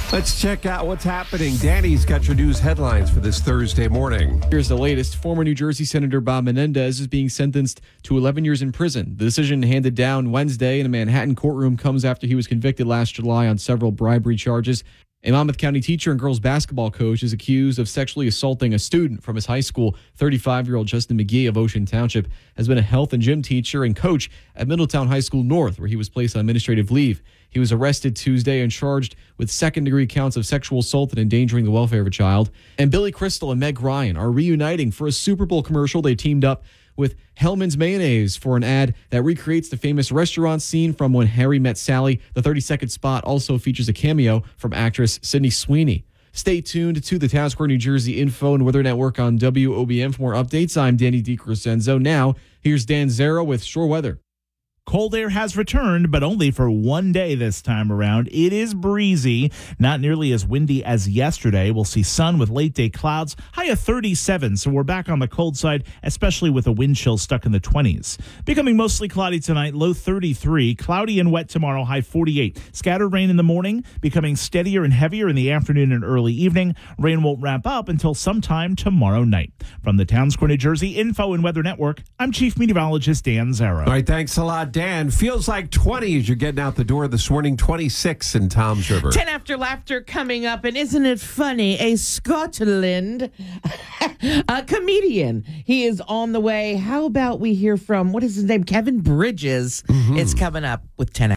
Let's check out what's happening. Danny's got your news headlines for this Thursday morning. Here's the latest. Former New Jersey Senator Bob Menendez is being sentenced to 11 years in prison. The decision handed down Wednesday in a Manhattan courtroom comes after he was convicted last July on several bribery charges. A Monmouth County teacher and girls basketball coach is accused of sexually assaulting a student from his high school. 35-year-old Justin McGee of Ocean Township has been a health and gym teacher and coach at Middletown High School North, where he was placed on administrative leave. He was arrested Tuesday and charged with second-degree counts of sexual assault and endangering the welfare of a child. And Billy Crystal and Meg Ryan are reuniting for a Super Bowl commercial. They teamed up with Hellman's Mayonnaise for an ad that recreates the famous restaurant scene from When Harry Met Sally. The 30-second spot also features a cameo from actress Sydney Sweeney. Stay tuned to the Town Square, New Jersey Info and Weather Network on WOBM for more updates. I'm Danny DiCrescenzo. Now, here's Dan Zero with Shore Weather. Cold air has returned, but only for one day this time around. It is breezy, not nearly as windy as yesterday. We'll see sun with late-day clouds, high of 37, so we're back on the cold side, especially with a wind chill stuck in the 20s. Becoming mostly cloudy tonight, low 33, cloudy and wet tomorrow, high 48. Scattered rain in the morning, becoming steadier and heavier in the afternoon and early evening. Rain won't ramp up until sometime tomorrow night. From the Town Square, New Jersey Info and Weather Network, I'm Chief Meteorologist Dan Zero. All right, thanks a lot, Dan. Feels like 20 as you're getting out the door this morning, 26 in Toms River. 10 after laughter coming up, and isn't it funny? A Scotland a comedian. He is on the way. How about we hear from, what is his name? Kevin Bridges. It's coming up with 10